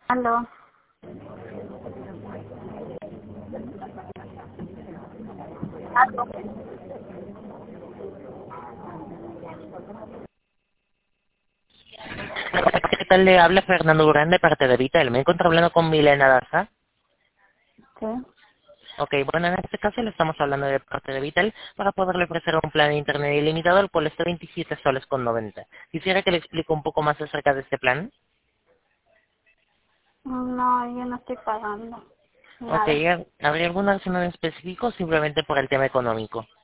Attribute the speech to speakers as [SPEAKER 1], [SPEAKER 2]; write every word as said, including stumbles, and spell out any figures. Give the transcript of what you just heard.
[SPEAKER 1] Aló. Aló.
[SPEAKER 2] ¿Qué tal? Le habla Fernando Durán de parte de Vital. Me encuentro hablando con Milena Daza.
[SPEAKER 1] Sí.
[SPEAKER 2] Ok, bueno, en este caso le estamos hablando de parte de Vital para poderle ofrecer un plan de internet ilimitado al cual está veintisiete soles con noventa. Quisiera que le explique un poco más acerca de este plan.
[SPEAKER 1] No, yo no estoy pagando
[SPEAKER 2] Ok,
[SPEAKER 1] nada.
[SPEAKER 2] ¿habría alguna razón en específico o simplemente por el tema económico?